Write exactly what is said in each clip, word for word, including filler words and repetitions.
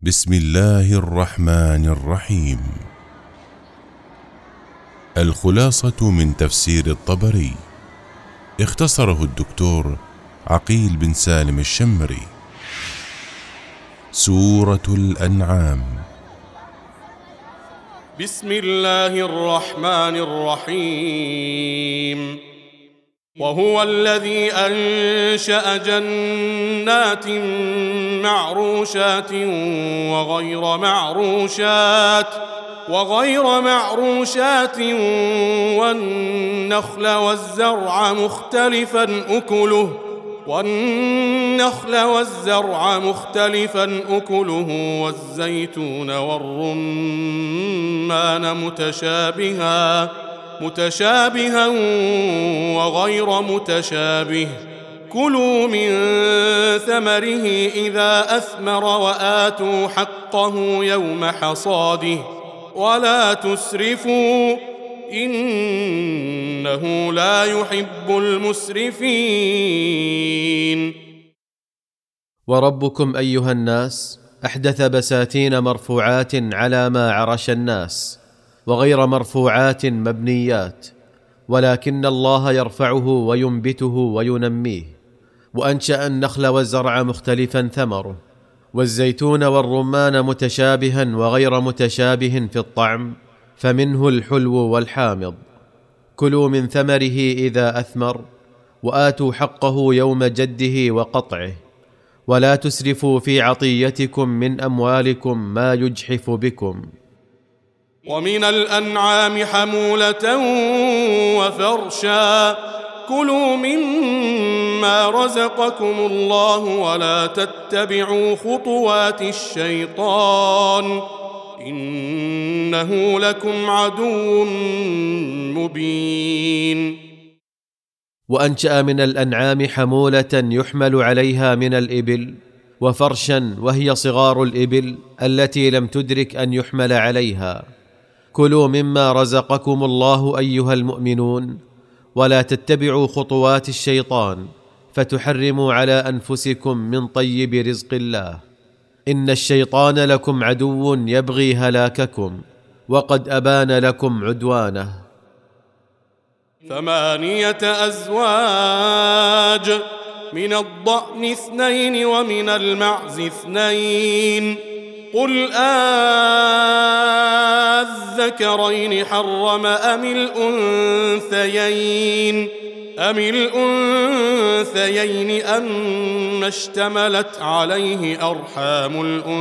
بسم الله الرحمن الرحيم. الخلاصة من تفسير الطبري، اختصره الدكتور عقيل بن سالم الشمري. سورة الأنعام. بسم الله الرحمن الرحيم. وهو الذي أنشأ جنات معروشات وغير معروشات وغير معروشات والنخل والزرع مختلفا أكله والنخل والزرع مختلفا أكله والزيتون والرمان متشابها متشابها وغير متشابه. كلوا من ثمره إذا أثمر وآتوا حقه يوم حصاده ولا تسرفوا إنه لا يحب المسرفين. وربكم أيها الناس أحدث بساتين مرفوعات على ما عرش الناس وغير مرفوعات مبنيات، ولكن الله يرفعه وينبته وينميه. وأنشأ النخل والزرع مختلفا ثمره والزيتون والرمان متشابها وغير متشابه في الطعم، فمنه الحلو والحامض. كلوا من ثمره إذا أثمر وآتوا حقه يوم جده وقطعه ولا تسرفوا في عطيتكم من أموالكم ما يجحف بكم. ومن الأنعام حمولة وفرشا. كلوا مما رزقكم الله ولا تتبعوا خطوات الشيطان إنه لكم عدو مبين. وأنشأ من الأنعام حمولة يحمل عليها من الإبل، وفرشا وهي صغار الإبل التي لم تدرك أن يحمل عليها. كلوا مما رزقكم الله أيها المؤمنون ولا تتبعوا خطوات الشيطان فتحرموا على أنفسكم من طيب رزق الله، إن الشيطان لكم عدو يبغي هلاككم وقد أبان لكم عدوانه. ثمانية أزواج، من الضأن اثنين ومن المعز اثنين. قل أذكرين حرم أم الأنثيين أم الأنثيين أما اشتملت عليه أرحام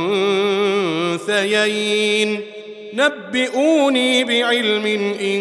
الأنثيين. نبئوني بعلم إن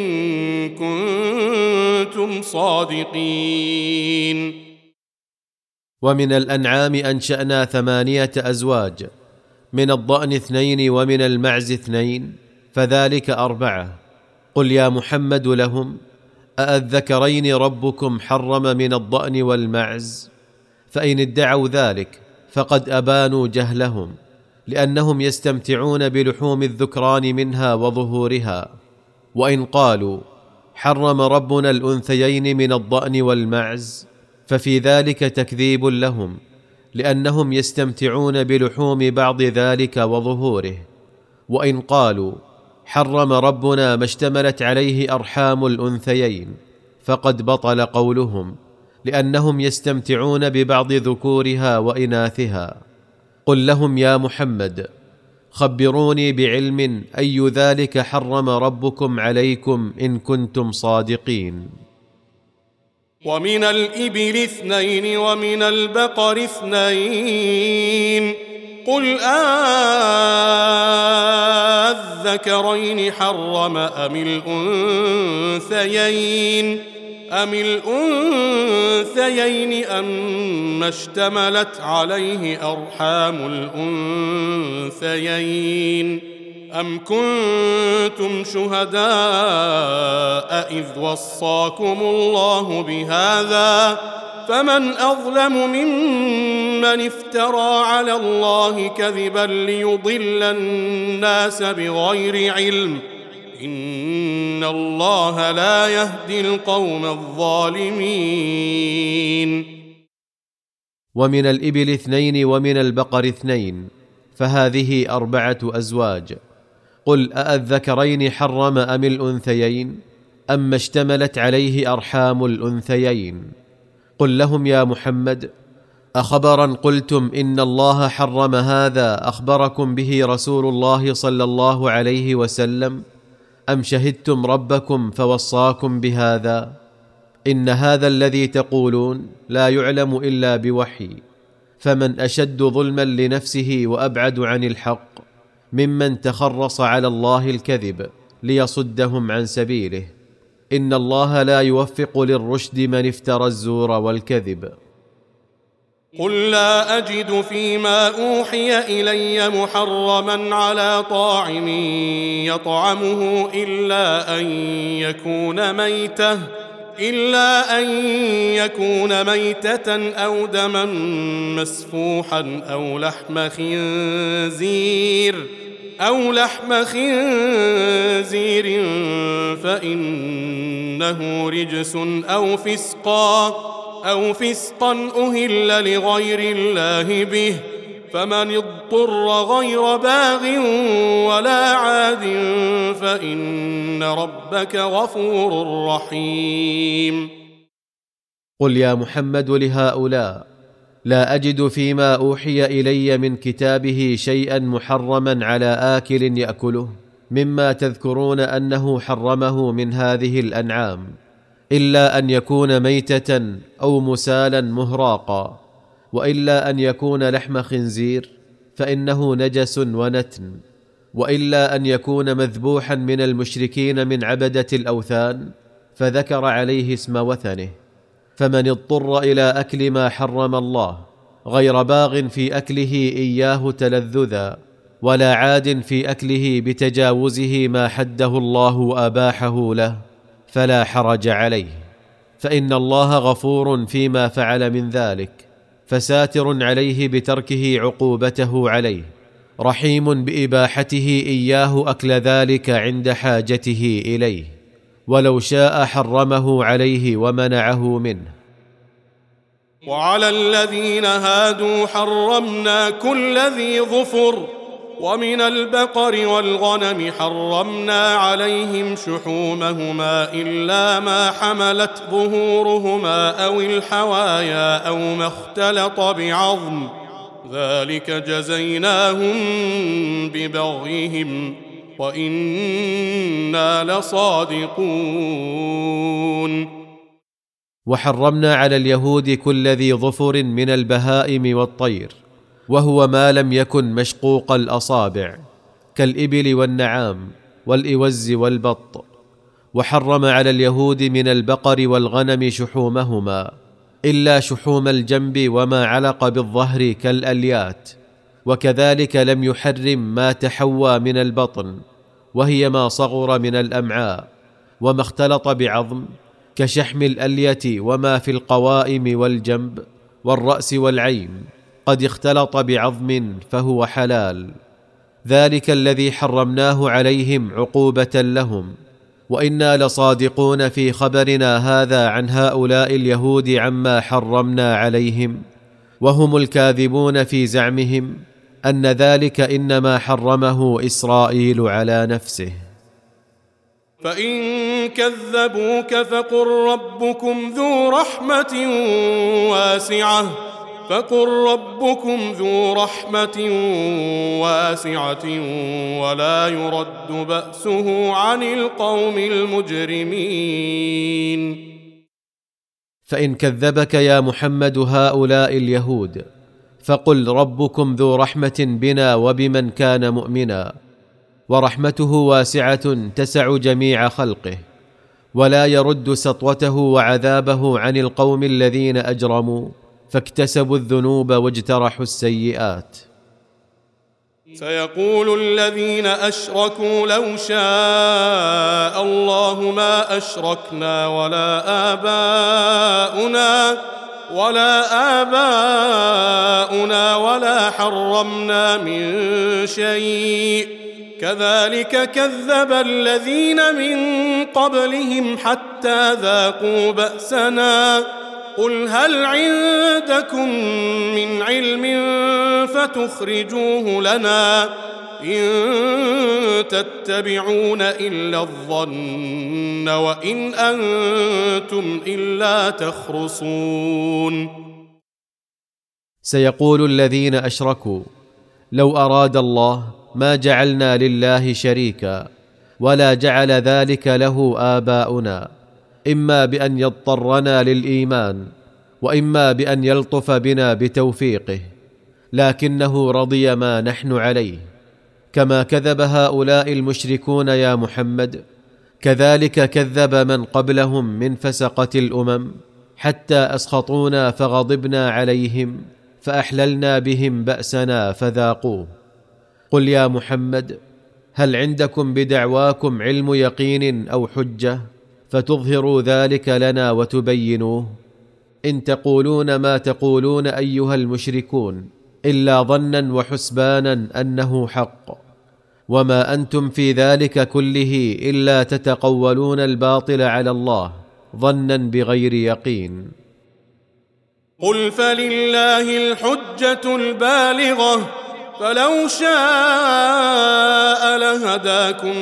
كنتم صادقين. ومن الأنعام أنشأنا ثمانية أزواج، من الضأن اثنين ومن المعز اثنين، فذلك أربعة. قل يا محمد لهم: أأذكرين ربكم حرم من الضأن والمعز؟ فإن ادعوا ذلك فقد أبانوا جهلهم، لأنهم يستمتعون بلحوم الذكران منها وظهورها. وإن قالوا حرم ربنا الأنثيين من الضأن والمعز ففي ذلك تكذيب لهم، لأنهم يستمتعون بلحوم بعض ذلك وظهوره. وإن قالوا حرم ربنا ما اشتملت عليه أرحام الأنثيين فقد بطل قولهم، لأنهم يستمتعون ببعض ذكورها وإناثها. قل لهم يا محمد: خبروني بعلم أي ذلك حرم ربكم عليكم إن كنتم صادقين. ومن الإبل اثنين ومن البقر اثنين. قل أذكرين حرم أم الأنثيين أم الأنثيين أما اشتملت عليه أرحام الأنثيين. أم كنتم شهداء إذ وصاكم الله بهذا فمن أظلم ممن افترى على الله كذبا ليضل الناس بغير علم إن الله لا يهدي القوم الظالمين. ومن الإبل اثنين ومن البقر اثنين، فهذه أربعة أزواج. قل أأذكرين حرم أم الأنثيين أم اشتملت عليه أرحام الأنثيين؟ قل لهم يا محمد: أخبرا قلتم إن الله حرم هذا أخبركم به رسول الله صلى الله عليه وسلم أم شهدتم ربكم فوصاكم بهذا؟ إن هذا الذي تقولون لا يعلم إلا بوحي، فمن أشد ظلما لنفسه وأبعد عن الحق ممن تخرص على الله الكذب ليصدهم عن سبيله. إن الله لا يوفق للرشد من افترى الزور والكذب. قل لا أجد فيما أوحي إلي محرما على طاعم يطعمه إلا أن يكون ميتة إلا أن يكون ميتة أو دما مسفوحا أو لحم خنزير أو لحم خنزير فإنه رجس أو فسقا أو فسقا أهل لغير الله به، فمن اضطر غير باغ ولا عاد فإن ربك غفور رحيم. قل يا محمد لهؤلاء: لا أجد فيما أوحي إلي من كتابه شيئا محرما على آكل يأكله مما تذكرون أنه حرمه من هذه الأنعام، إلا أن يكون ميتة أو مسالا مهراقا، وإلا أن لحم لحم خنزير فإنه نجس ونتن، وإلا أن يكون مذبوحا من المشركين من عبدة الأوثان فذكر عليه اسم وثنه. فمن اضطر إلى أكل ما حرم الله غير باغ في أكله إياه تلذذا ولا عاد في أكله بتجاوزه ما حده الله وأباحه له فلا حرج عليه، فإن الله غفور فيما فعل من ذلك، فساتر عليه بتركه عقوبته عليه، رحيم بإباحته إياه أكل ذلك عند حاجته إليه، ولو شاء حرمه عليه ومنعه منه. وعلى الذين هادوا حرمنا كل ذي ظفر، ومن البقر والغنم حرمنا عليهم شحومهما إلا ما حملت ظهورهما أو الحوايا أو ما اختلط بعظم، ذلك جزيناهم ببغيهم وإنا لصادقون. وحرمنا على اليهود كل ذي ظفر من البهائم والطير، وهو ما لم يكن مشقوق الأصابع كالإبل والنعام والإوز والبط. وحرم على اليهود من البقر والغنم شحومهما إلا شحوم الجنب وما علق بالظهر كالأليات، وكذلك لم يحرم ما تحوى من البطن وهي ما صغر من الأمعاء وما اختلط بعظم كشحم الألية وما في القوائم والجنب والرأس والعين قد اختلط بعظم فهو حلال، ذلك الذي حرمناه عليهم عقوبة لهم. وإنا لصادقون في خبرنا هذا عن هؤلاء اليهود عما حرمنا عليهم، وهم الكاذبون في زعمهم أن ذلك إنما حرمه إسرائيل على نفسه. فإن كذبوك فقل ربكم ذو رحمة واسعة فقل ربكم ذو رحمة واسعة ولا يرد بأسه عن القوم المجرمين. فإن كذبك يا محمد هؤلاء اليهود فقل ربكم ذو رحمة بنا وبمن كان مؤمنا، ورحمته واسعة تسع جميع خلقه، ولا يرد سطوته وعذابه عن القوم الذين أجرموا فاكتسبوا الذنوب واجترحوا السيئات. سيقول الذين أشركوا لو شاء الله ما أشركنا ولا آباؤنا ولا آباؤنا ولا حرمنا من شيء كذلك كذب الذين من قبلهم حتى ذاقوا بأسنا قل هل عندكم من علم فتخرجوه لنا إن تتبعون إلا الظن وإن أنتم إلا تخرصون. سيقول الذين أشركوا لو أراد الله ما جعلنا لله شريكا ولا جعل ذلك له آباؤنا، إما بأن يضطرنا للإيمان وإما بأن يلطف بنا بتوفيقه، لكنه رضي ما نحن عليه. كما كذب هؤلاء المشركون يا محمد، كذلك كذب من قبلهم من فسقة الأمم، حتى أسخطونا فغضبنا عليهم فأحللنا بهم بأسنا فذاقوه. قل يا محمد هل عندكم بدعواكم علم يقين أو حجة فتظهروا ذلك لنا وتبينوه؟ إن تقولون ما تقولون أيها المشركون إلا ظنا وحسبانا أنه حق، وما أنتم في ذلك كله إلا تتقولون الباطل على الله ظنا بغير يقين. قل فلله الحجة البالغة فلو شاء لهداكم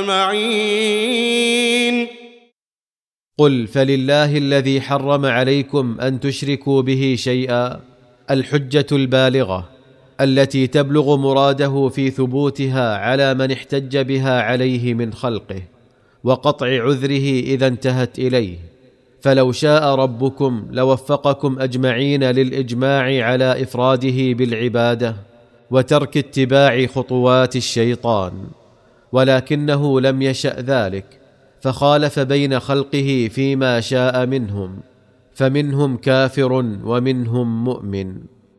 أجمعين. قل فلله الذي حرم عليكم أن تشركوا به شيئا الحجة البالغة التي تبلغ مراده في ثبوتها على من احتج بها عليه من خلقه وقطع عذره إذا انتهت إليه. فلو شاء ربكم لوفقكم أجمعين للإجماع على إفراده بالعبادة وترك اتباع خطوات الشيطان، ولكنه لم يشأ ذلك فخالف بين خلقه فيما شاء منهم، فمنهم كافر ومنهم مؤمن.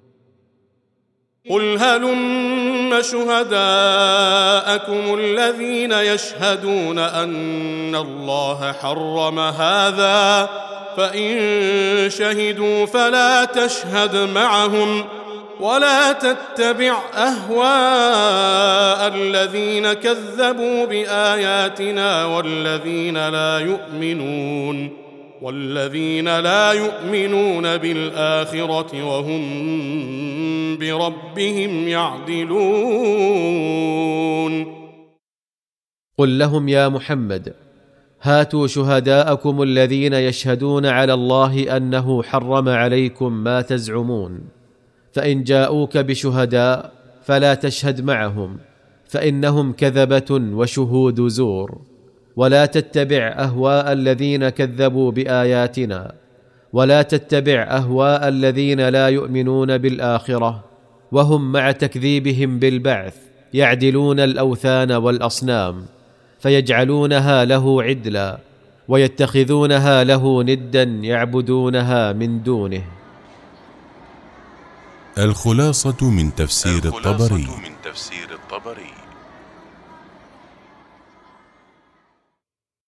قل هلم شهداءكم الذين يشهدون أن الله حرم هذا فإن شهدوا فلا تشهد معهم ولا تتبع أهواء الذين كذبوا بآياتنا والذين لا يؤمنون والذين لا يؤمنون بالآخرة وهم بربهم يعدلون. قل لهم يا محمد هاتوا شهداءكم الذين يشهدون على الله أنه حرم عليكم ما تزعمون، فإن جاءوك بشهداء فلا تشهد معهم فإنهم كذبة وشهود زور، ولا تتبع أهواء الذين كذبوا بآياتنا، ولا تتبع أهواء الذين لا يؤمنون بالآخرة وهم مع تكذيبهم بالبعث يعدلون الأوثان والأصنام فيجعلونها له عدلا ويتخذونها له ندا يعبدونها من دونه. الخلاصة من تفسير الخلاصة الطبري. من تفسير الطبري